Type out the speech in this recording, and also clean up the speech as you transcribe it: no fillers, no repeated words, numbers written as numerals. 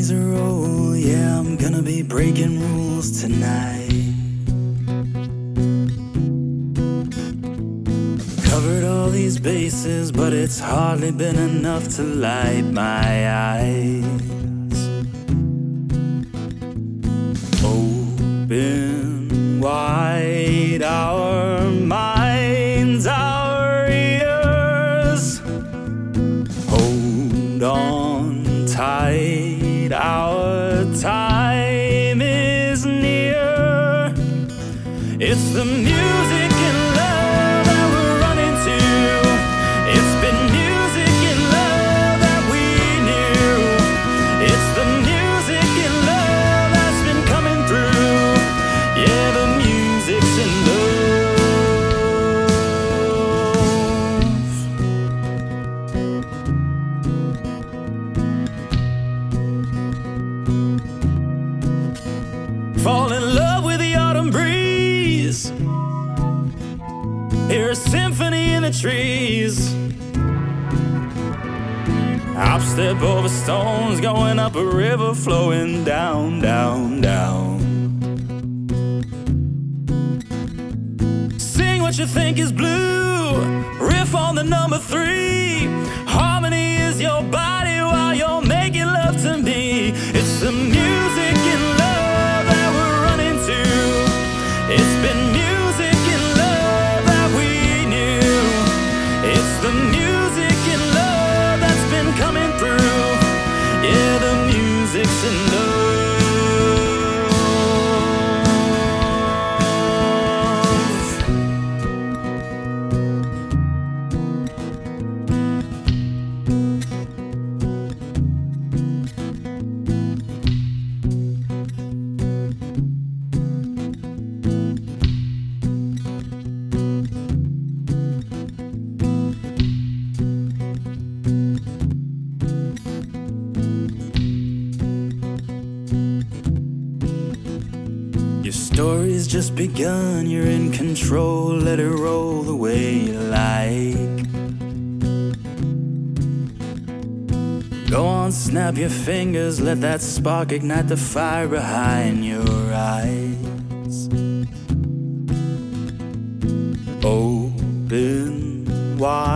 days a roll, yeah, I'm gonna be breaking rules tonight. Covered all these bases, but it's hardly been enough to light my eyes. Open wide our minds, our ears. Hold on tight, our time is near. It's the music and love that we're running to. It's been music and love that we knew. It's the music and love that's been coming through. Yeah, the music's in love. Fall in love with the autumn breeze. Hear a symphony in the trees. Hop, step over stones, going up a river, flowing down, down, down. Sing what you think is blue, riff on the number 3. Harmony is your body while you're making love to me. It's the music and love that we're running to. It's been music and love that we knew. It's the music and love that's been coming through. Yeah, the music's in love. Your story's just begun, you're in control, let it roll the way you like. Go on, snap your fingers, let that spark ignite the fire behind your eyes. Open wide